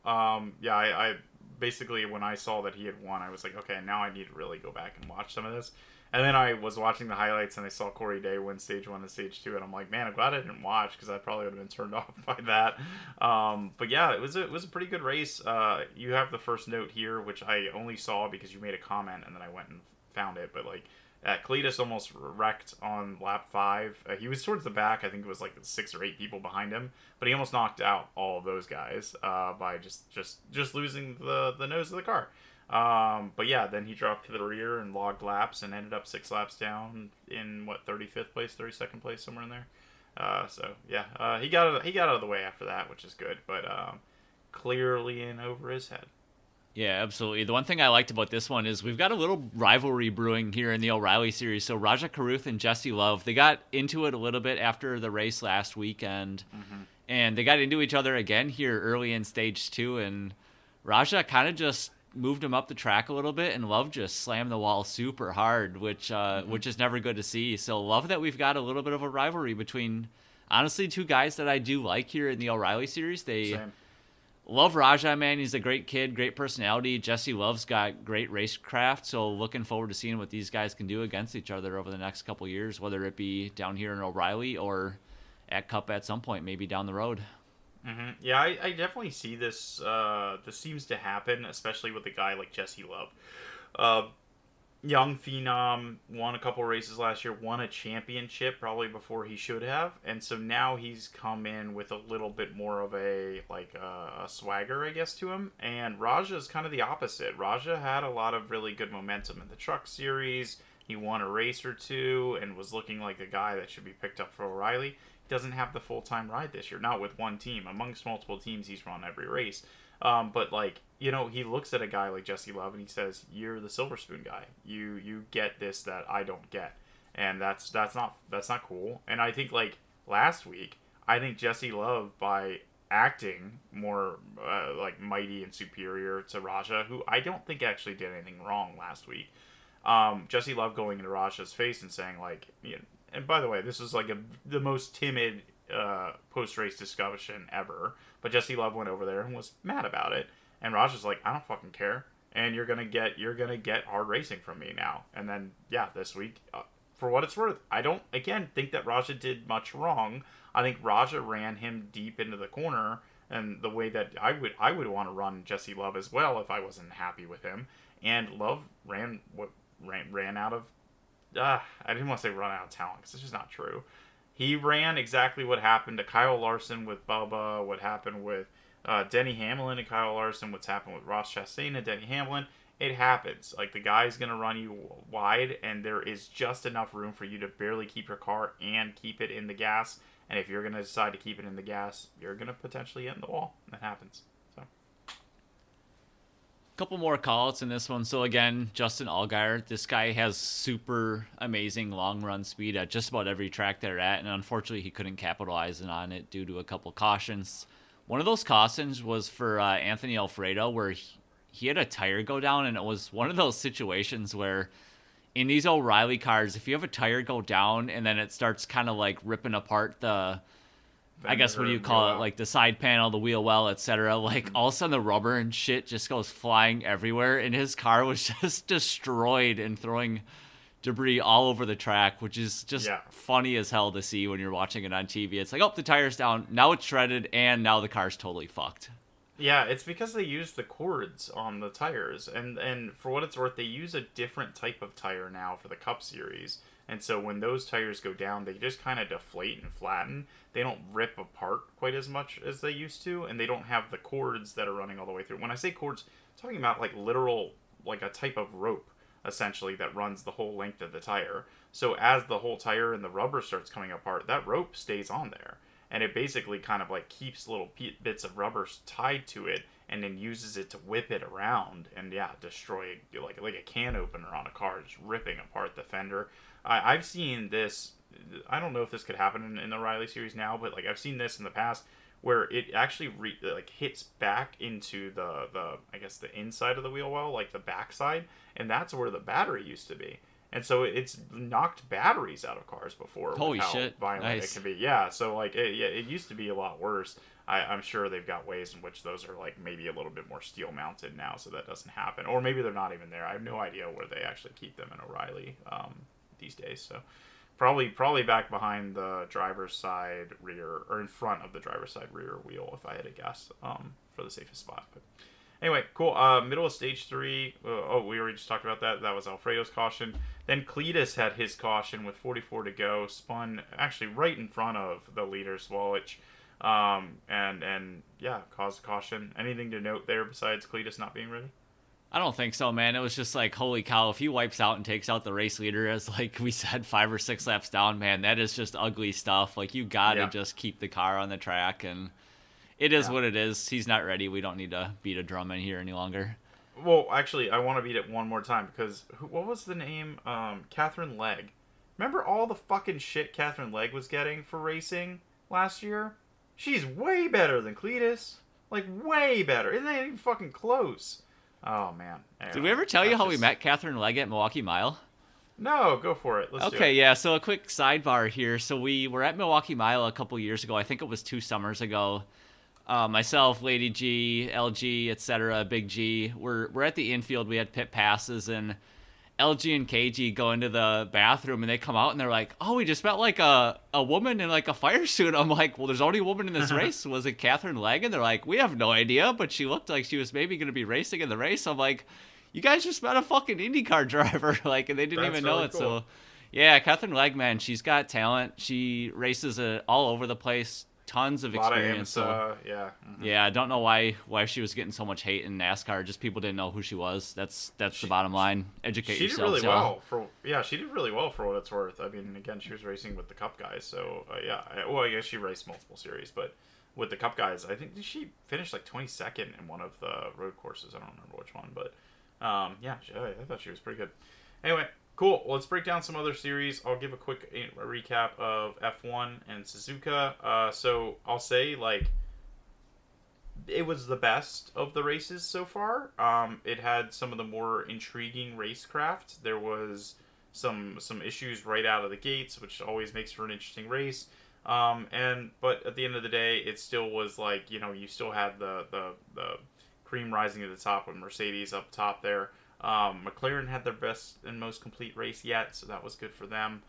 B: I basically, when I saw that he had won, I was like, okay, now I need to really go back and watch some of this. And then I was watching the highlights, and I saw Corey Day win Stage 1 and Stage 2, and I'm like, man, I'm glad I didn't watch, because I probably would have been turned off by that. But yeah, it was a pretty good race. You have the first note here, which I only saw because you made a comment, and then I went and found it. But like, Cletus almost wrecked on lap 5. He was towards the back. I think it was like 6 or 8 people behind him, but he almost knocked out all of those guys by just losing the nose of the car. But yeah, then he dropped to the rear and logged laps and ended up 6 laps down in 35th place, 32nd place, somewhere in there. So yeah, he got out of the way after that, which is good, but clearly in over his head.
A: Yeah, absolutely. The one thing I liked about this one is we've got a little rivalry brewing here in the O'Reilly series. So Raja Karuth and Jesse Love, they got into it a little bit after the race last weekend, and they got into each other again here early in Stage 2, and Raja kind of just moved him up the track a little bit, and Love just slammed the wall super hard, which is never good to see. So love that we've got a little bit of a rivalry between, honestly, two guys that I do like here in the O'Reilly series.
B: Same.
A: Love Raja, man. He's a great kid, great personality. Jesse Love's got great racecraft, so looking forward to seeing what these guys can do against each other over the next couple years, whether it be down here in O'Reilly or at Cup at some point, maybe down the road.
B: Mm-hmm. Yeah, I definitely see this. This seems to happen, especially with a guy like Jesse Love. Young phenom, won a couple races last year, won a championship probably before he should have, and so now he's come in with a little bit more of a swagger, I guess, to him. And Raja is kind of the opposite. Raja had a lot of really good momentum in the Truck Series. He won a race or two and was looking like a guy that should be picked up for O'Reilly. He doesn't have the full-time ride this year, not with one team. Amongst multiple teams, he's run every race. But like, you know, he looks at a guy like Jesse Love and he says, "You're the Silver Spoon guy. You get this that I don't get," and that's not cool. And I think like last week, I think Jesse Love, by acting more like mighty and superior to Raja, who I don't think actually did anything wrong last week. Jesse Love going into Raja's face and saying like, you know, and by the way, this is like the most timid post-race discussion ever, but Jesse Love went over there and was mad about it, and Raja's like, I don't fucking care, and you're gonna get hard racing from me now. And then yeah, this week, for what it's worth, I don't again think that Raja did much wrong. I think Raja ran him deep into the corner, and the way that I would want to run Jesse Love as well if I wasn't happy with him. And Love ran out of I didn't want to say run out of talent, because it's just not true. He ran exactly what happened to Kyle Larson with Bubba, what happened with Denny Hamlin and Kyle Larson, what's happened with Ross Chastain and Denny Hamlin. It happens. Like, the guy's going to run you wide, and there is just enough room for you to barely keep your car and keep it in the gas. And if you're going to decide to keep it in the gas, you're going to potentially hit in the wall. That happens. So,
A: couple more call-outs in this one. So again, Justin Allgaier, this guy has super amazing long run speed at just about every track they're at, and unfortunately he couldn't capitalize on it due to a couple cautions. One of those cautions was for Anthony Alfredo, where he had a tire go down, and it was one of those situations where in these O'Reilly cars, if you have a tire go down and then it starts kind of like ripping apart the I guess, what do you call it? Like the side panel, the wheel well, etc. Like all of a sudden the rubber and shit just goes flying everywhere, and his car was just destroyed and throwing debris all over the track, which is just funny as hell to see when you're watching it on TV. It's like, oh, the tire's down, now it's shredded, and now the car's totally fucked.
B: Yeah, it's because they use the cords on the tires, and for what it's worth, they use a different type of tire now for the Cup Series And so when those tires go down, they just kind of deflate and flatten. They don't rip apart quite as much as they used to, and they don't have the cords that are running all the way through. When I say cords, I'm talking about like literal, like a type of rope, essentially, that runs the whole length of the tire. So as the whole tire and the rubber starts coming apart, that rope stays on there. And it basically kind of like keeps little bits of rubber tied to it, and then uses it to whip it around and destroy like a can opener on a car, just ripping apart the fender. I've seen this. I don't know if this could happen in the Riley series now, but like I've seen this in the past where it actually like hits back into the I guess the inside of the wheel well, like the backside, and that's where the battery used to be. And so it's knocked batteries out of cars before.
A: Holy shit!
B: Violent
A: Nice.
B: it can be. Yeah, so like it used to be a lot worse. I'm sure they've got ways in which those are like maybe a little bit more steel mounted now, so that doesn't happen. Or maybe they're not even there. I have no idea where they actually keep them in O'Reilly these days. So probably back behind the driver's side rear, or in front of the driver's side rear wheel, if I had to guess, for the safest spot. But anyway, cool. Middle of stage 3. We already just talked about that. That was Alfredo's caution. Then Cletus had his caution with 44 to go. Spun actually right in front of the leader, Swalwich. And caused caution. Anything to note there besides Cletus not being ready?
A: I don't think so, man. It was just like, holy cow, if he wipes out and takes out the race leader as, like we said, 5 or 6 laps down, man, that is just ugly stuff. Like, you gotta just keep the car on the track, and it is what it is. He's not ready. We don't need to beat a drum in here any longer.
B: Well, actually, I want to beat it one more time, because what was the name? Catherine Legg. Remember all the fucking shit Catherine Legg was getting for racing last year? She's way better than Cletus. Like, way better. It ain't even fucking close. Oh, man. Anyway,
A: did we ever tell you how we met Catherine Legg at Milwaukee Mile?
B: No, go for it. Let's do it.
A: Yeah, so a quick sidebar here. So we were at Milwaukee Mile a couple years ago. I think it was 2 summers ago. Myself, Lady G, LG, etc., Big G. We're at the infield. We had pit passes, and LG and KG go into the bathroom, and they come out, and they're like, oh, we just met like a woman in like a fire suit. I'm like, well, there's only a woman in this race. Was it Catherine Legg? And they're like, we have no idea, but she looked like she was maybe going to be racing in the race. I'm like, you guys just met a fucking IndyCar driver, like, and they didn't even know it. Cool. So, yeah, Catherine Legg, man, she's got talent. She races all over the place. Tons of experience. Yeah, I don't know why she was getting so much hate in NASCAR. Just people didn't know who she was. That's the bottom line. Educate yourself.
B: She did really well for what it's worth. I mean, again, she was racing with the Cup guys, so I guess she raced multiple series, but with the Cup guys, I think she finished like 22nd in one of the road courses. I don't remember which one, but I thought she was pretty good. Anyway. Cool. Well, let's break down some other series. I'll give a quick recap of F1 and Suzuka. So I'll say, like, it was the best of the races so far. It had some of the more intriguing racecraft. There was some issues right out of the gates, which always makes for an interesting race. But at the end of the day, it still was like, you still had the cream rising to the top with Mercedes up top there. McLaren had their best and most complete race yet, so that was good for them.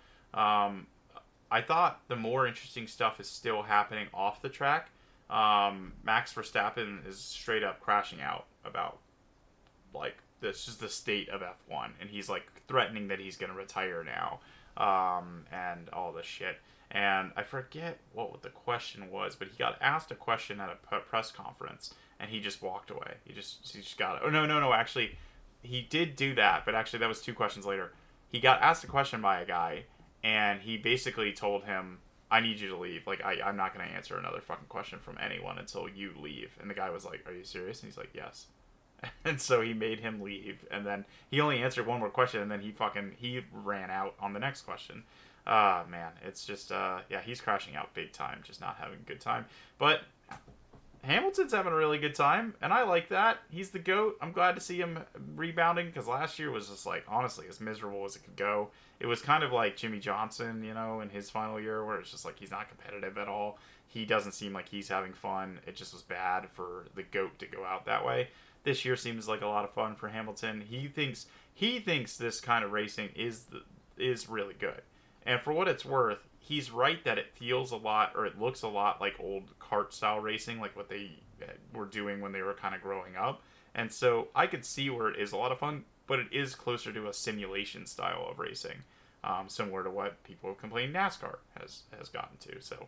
B: I thought the more interesting stuff is still happening off the track. Max Verstappen is straight up crashing out about, like, this is the state of F1, and he's like threatening that he's going to retire now, and all this shit. And I forget what the question was, but he got asked a question at a press conference, and he just walked away. He just got it. Oh, no, actually, he did do that, but actually that was 2 questions later. He got asked a question by a guy, and he basically told him, I need you to leave. Like, I'm not going to answer another fucking question from anyone until you leave. And the guy was like, are you serious? And he's like, yes. And so he made him leave, and then he only answered one more question, and then he ran out on the next question. Man, it's just, he's crashing out big time, just not having a good time. But Hamilton's having a really good time, and I like that. He's the GOAT. I'm glad to see him rebounding, because last year was just, like, honestly, as miserable as it could go. It was kind of like Jimmy Johnson, in his final year, where it's just like he's not competitive at all. He doesn't seem like he's having fun. It just was bad for the GOAT to go out that way. This year seems like a lot of fun for Hamilton. He thinks this kind of racing is really good. And for what it's worth, he's right that it feels a lot, or it looks a lot like old kart style racing, like what they were doing when they were kind of growing up. And so I could see where it is a lot of fun, but it is closer to a simulation style of racing. similar to what people have complained NASCAR has gotten to. So,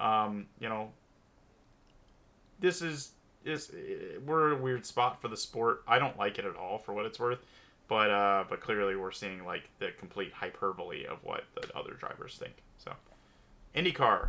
B: this is we're a weird spot for the sport. I don't like it at all, for what it's worth, but clearly we're seeing like the complete hyperbole of what the other drivers think. So, IndyCar,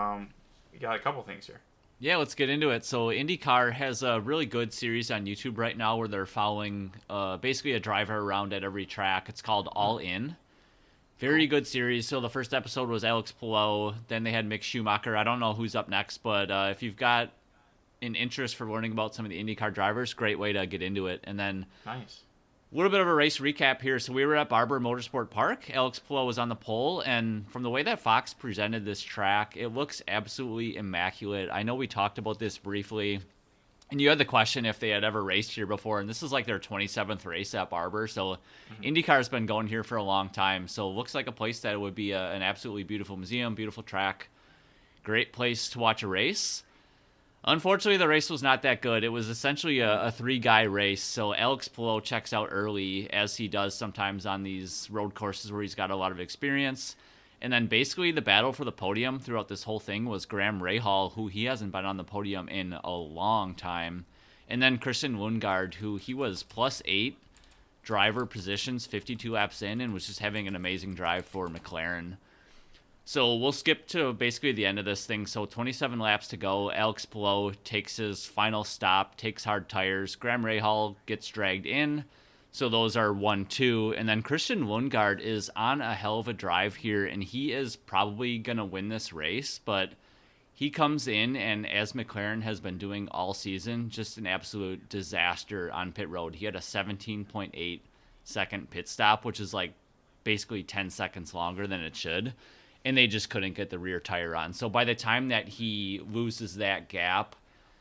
B: we got a couple things here.
A: Yeah, let's get into it. So IndyCar has a really good series on YouTube right now where they're following basically a driver around at every track. It's called All In. Very good series. So the first episode was Alex Palou. Then they had Mick Schumacher. I don't know who's up next, but if you've got an interest for learning about some of the IndyCar drivers, great way to get into it. And then
B: nice.
A: A little bit of a race recap here. So we were at Barber Motorsport Park. Alex Palou was on the pole, and from the way that Fox presented this track, it looks absolutely immaculate. I know we talked about this briefly, and you had the question if they had ever raced here before, and this is like their 27th race at Barber. So IndyCar's been going here for a long time, so it looks like a place that would be an absolutely beautiful museum, beautiful track, great place to watch a race. Unfortunately, the race was not that good. It was essentially a three-guy race, so Alex Palou checks out early, as he does sometimes on these road courses where he's got a lot of experience. And then basically the battle for the podium throughout this whole thing was Graham Rahal, who he hasn't been on the podium in a long time. And then Christian Lundgaard, who he was +8 driver positions 52 laps in and was just having an amazing drive for McLaren. So we'll skip to basically the end of this thing. So 27 laps to go. Alex Palou takes his final stop, takes hard tires. Graham Rahal gets dragged in. So those are 1-2. And then Christian Lundgaard is on a hell of a drive here, and he is probably going to win this race. But he comes in, and as McLaren has been doing all season, just an absolute disaster on pit road. He had a 17.8 second pit stop, which is like basically 10 seconds longer than it should. And they just couldn't get the rear tire on. So by the time that he loses that gap,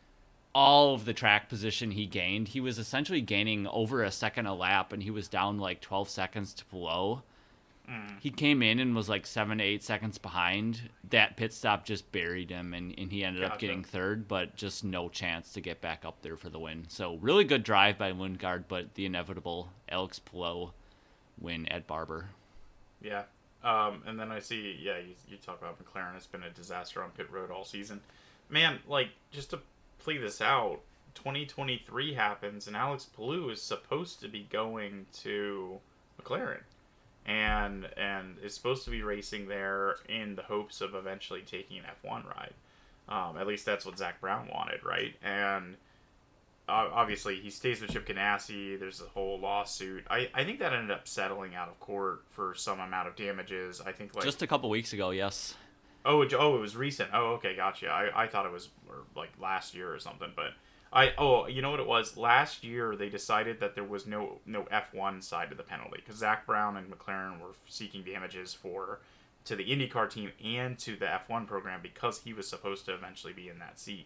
A: all of the track position he gained, he was essentially gaining over a second a lap, and he was down like 12 seconds to Palou. He came in and was like 7 to 8 seconds behind. That pit stop just buried him, and he ended up getting third, but just no chance to get back up there for the win. So really good drive by Lundgaard, but the inevitable Alex Palou win at Barber.
B: Yeah. And then I see, you talk about McLaren. It's been a disaster on pit road all season. Man, like, just to play this out, 2023 happens, and Alex Palou is supposed to be going to McLaren. And is supposed to be racing there in the hopes of eventually taking an F1 ride. At least that's what Zach Brown wanted, right? And obviously, he stays with Chip Ganassi. There's a whole lawsuit. I think that ended up settling out of court for some amount of damages. I think
A: just a couple weeks ago, yes.
B: Oh, it was recent. Oh, okay, gotcha. I thought it was like last year or something. But you know what it was? Last year they decided that there was no F1 side to the penalty because Zach Brown and McLaren were seeking damages to the IndyCar team and to the F1 program because he was supposed to eventually be in that seat.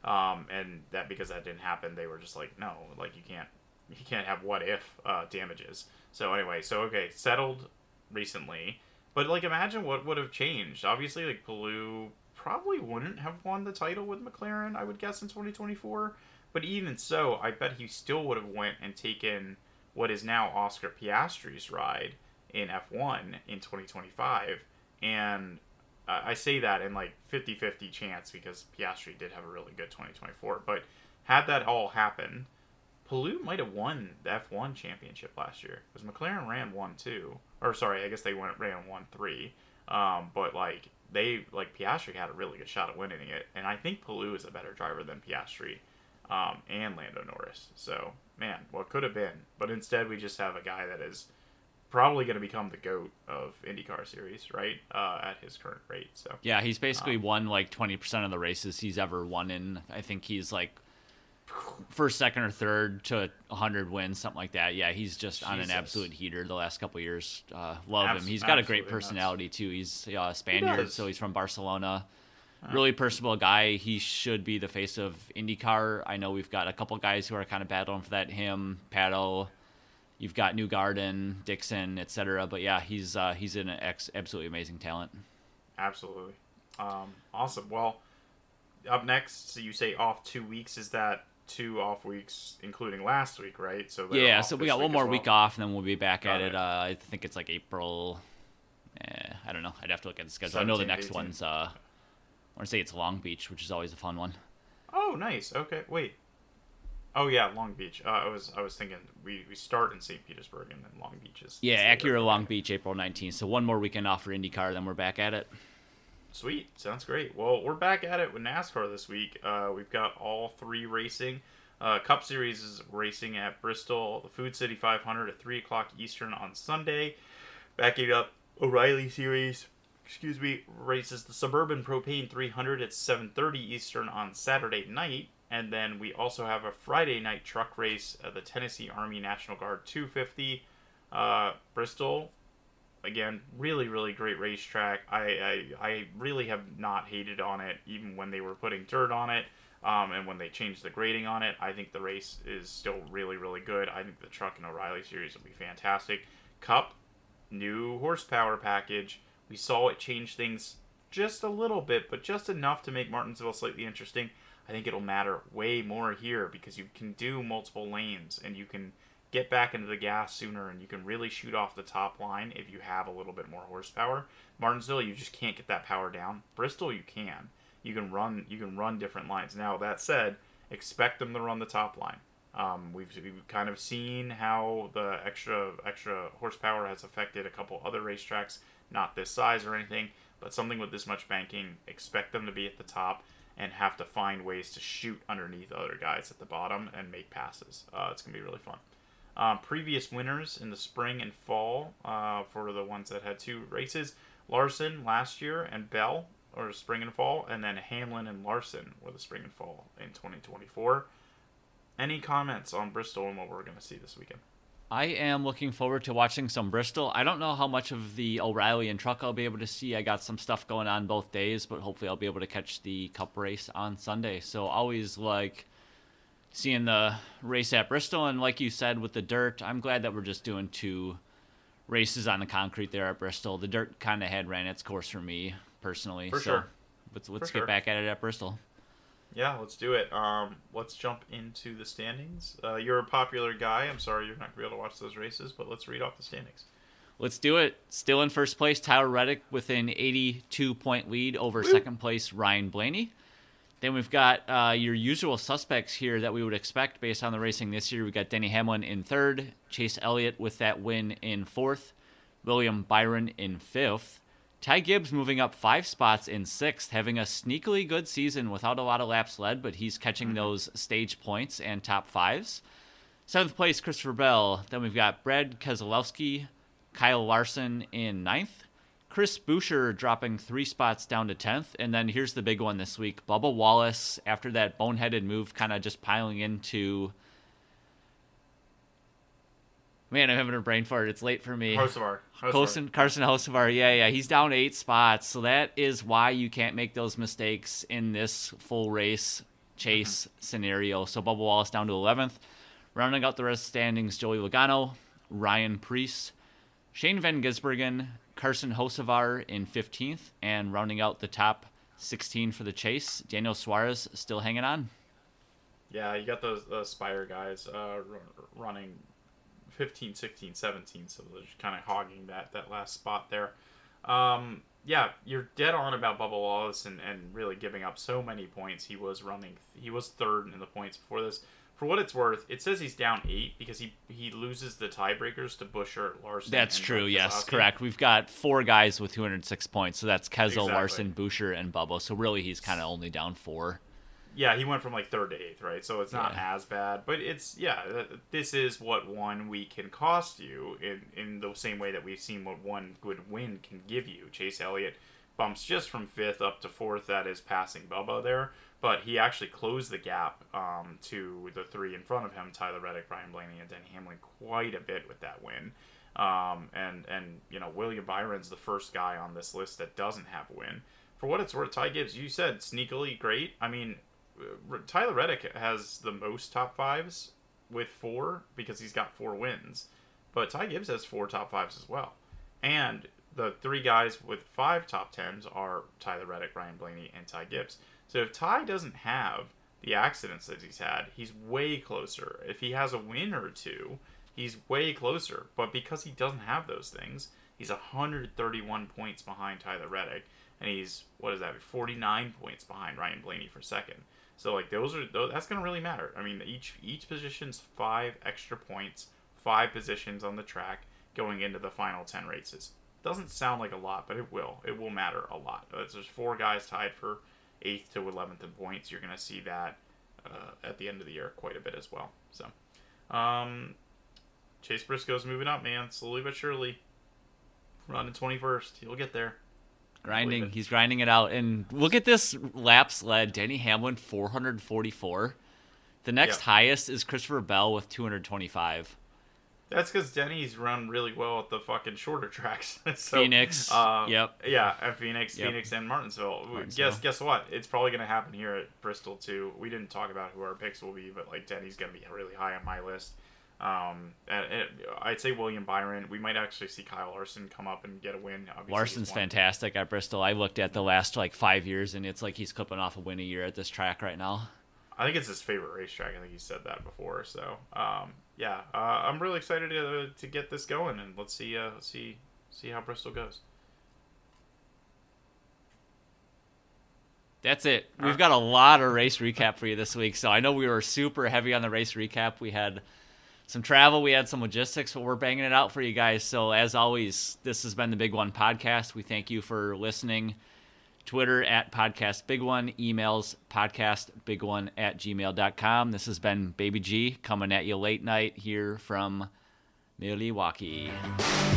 B: And that because that didn't happen, they were just like, no, like you can't have what if damages. So anyway, settled recently, but like imagine what would have changed. Obviously, like Palou probably wouldn't have won the title with McLaren, I would guess, in 2024. But even so, I bet he still would have went and taken what is now Oscar Piastri's ride in F1 in 2025, and I say that in like 50-50 chance because Piastri did have a really good 2024. But had that all happened, Palou might have won the F1 championship last year because McLaren ran 1-2. Or sorry, I guess they ran 1-3. But Piastri had a really good shot at winning it. And I think Palou is a better driver than Piastri and Lando Norris. So, man, what could have been. But instead we just have a guy that is probably going to become the GOAT of IndyCar series, right? At his current rate. So
A: yeah, he's basically won like 20% of the races he's ever won in. I think he's like first, second, or third to 100 wins, something like that. Yeah, he's just on an absolute heater the last couple of years. Love him. He's got a great personality too. He's a Spaniard, so he's from Barcelona. Really personable guy. He should be the face of IndyCar. I know we've got a couple guys who are kind of battling for that. Him, Pato. You've got Newgarden, Dixon, etc. But yeah, he's an absolutely amazing talent.
B: Absolutely. Awesome. Well, up next, so you say off 2 weeks. Is that 2 off weeks, including last week, right?
A: So we got one more week off, and then we'll be back at it. I think it's like April I don't know. I'd have to look at the schedule. I know the
B: 17,
A: next
B: 18.
A: one's, I want to say it's Long Beach, which is always a fun one.
B: Oh, nice. Okay, wait. Oh yeah, Long Beach. I was thinking we start in St. Petersburg and then Long Beach is.
A: Yeah, Acura Long Beach, April 19th. So one more weekend off for IndyCar, then we're back at it.
B: Sweet, sounds great. Well, we're back at it with NASCAR this week. We've got all three racing. Cup Series is racing at Bristol, the Food City 500 at 3 o'clock Eastern on Sunday. Backing up, O'Reilly Series, races the Suburban Propane 300 at 7:30 Eastern on Saturday night. And then we also have a Friday night truck race at the Tennessee Army National Guard 250. Bristol, again, really, really great racetrack. I really have not hated on it, even when they were putting dirt on it, and when they changed the grading on it. I think the race is still really, really good. I think the Truck and O'Reilly Series will be fantastic. Cup, new horsepower package. We saw it change things just a little bit, but just enough to make Martinsville slightly interesting. I think it'll matter way more here because you can do multiple lanes and you can get back into the gas sooner and you can really shoot off the top line if you have a little bit more horsepower. Martinsville, you just can't get that power down. Bristol, you can. You can run different lines. Now, that said, expect them to run the top line. We've kind of seen how the extra horsepower has affected a couple other racetracks, not this size or anything, but something with this much banking, expect them to be at the top and have to find ways to shoot underneath other guys at the bottom and make passes. It's going to be really fun. Previous winners in the spring and fall for the ones that had two races, Larson last year and Bell, or spring and fall, and then Hamlin and Larson were the spring and fall in 2024. Any comments on Bristol and what we're going to see this weekend?
A: I am looking forward to watching some Bristol. I don't know how much of the O'Reilly and Truck I'll be able to see. I got some stuff going on both days, but hopefully I'll be able to catch the Cup race on Sunday. So always like seeing the race at Bristol. And like you said, with the dirt, I'm glad that we're just doing two races on the concrete there at Bristol. The dirt kind of had ran its course for me personally.
B: For sure.
A: Let's get back at it at Bristol.
B: Yeah, let's do it. Let's jump into the standings. You're a popular guy. I'm sorry you're not going to be able to watch those races, but let's read off the standings.
A: Let's do it. Still in first place, Tyler Reddick with an 82-point lead over second place, Ryan Blaney. Then we've got your usual suspects here that we would expect based on the racing this year. We've got Denny Hamlin in third, Chase Elliott with that win in fourth, William Byron in fifth. Ty Gibbs moving up 5 spots in sixth, having a sneakily good season without a lot of laps led, but he's catching those stage points and top fives. Seventh place, Christopher Bell. Then we've got Brad Keselowski, Kyle Larson in ninth. Chris Buescher dropping 3 spots down to 10th. And then here's the big one this week. Bubba Wallace, after that boneheaded move, kind of just piling into... Man, I'm having a brain fart. It's late for me.
B: Hocevar.
A: Carson Hocevar. Yeah. He's down 8 spots. So that is why you can't make those mistakes in this full race chase scenario. So Bubba Wallace down to 11th. Rounding out the rest of the standings, Joey Logano, Ryan Preece, Shane Van Gisbergen, Carson Hocevar in 15th. And rounding out the top 16 for the chase, Daniel Suarez still hanging on.
B: Yeah, you got those Spire guys running 15, 16, 17, so they're just kind of hogging that last spot there. Yeah, you're dead on about Bubba Wallace and really giving up so many points. He was third in the points before this. For what it's worth, it says he's down 8 because he loses the tiebreakers to Buescher, Larson.
A: That's true, yes, correct. We've got 4 guys with 206 points, so that's Kezel, exactly. Larson, Buescher, and Bubba. So really he's kind of only down 4.
B: Yeah, he went from like 3rd to 8th, right? So it's not as bad, but this is what 1 week can cost you in the same way that we've seen what 1 good win can give you. Chase Elliott bumps just from 5th up to 4th, that is passing Bubba there, but he actually closed the gap to the 3 in front of him, Tyler Reddick, Ryan Blaney, and Denny Hamlin quite a bit with that win. And you know, William Byron's the first guy on this list that doesn't have a win. For what it's worth, Ty Gibbs, you said sneakily great. I mean, Tyler Reddick has the most top 5s with 4 because he's got 4 wins. But Ty Gibbs has 4 top 5s as well. And the 3 guys with 5 top 10s are Tyler Reddick, Ryan Blaney, and Ty Gibbs. So if Ty doesn't have the accidents that he's had, he's way closer. If he has a win or 2, he's way closer. But because he doesn't have those things, He's 131 points behind Tyler Reddick, and he's 49 points behind Ryan Blaney for second. So like that's gonna really matter. I mean, each position's 5 extra points, 5 positions on the track going into the final 10 races. Doesn't sound like a lot, but it will. It will matter a lot. There's 4 guys tied for 8th to 11th in points. You're gonna see that at the end of the year quite a bit as well. So, Chase Briscoe's moving up, man, slowly but surely. Running 21st, he'll get there.
A: Grinding, he's grinding it out. And look at this laps led. Denny Hamlin 444. The next highest is Christopher Bell with 225.
B: That's because Denny's run really well at the fucking shorter tracks. So,
A: Phoenix,
B: Yeah, at Phoenix and Martinsville. Guess what? It's probably going to happen here at Bristol too. We didn't talk about who our picks will be, but like Denny's going to be really high on my list. And I'd say William Byron. We might actually see Kyle Larson come up and get a win. Obviously,
A: Larson's fantastic at Bristol. I looked at the last 5 years, and it's like he's clipping off a win a year at this track right now.
B: I think it's his favorite racetrack. I think he said that before. So, I'm really excited to get this going, and let's see how Bristol goes.
A: That's it. We've got a lot of race recap for you this week. So I know we were super heavy on the race recap. We had some travel, we had some logistics, but we're banging it out for you guys. So as always, this has been the Big One Podcast. We thank you for listening. Twitter at Podcast Big One, emails podcastbig1@gmail.com. This has been Baby G coming at you late night here from Milwaukee.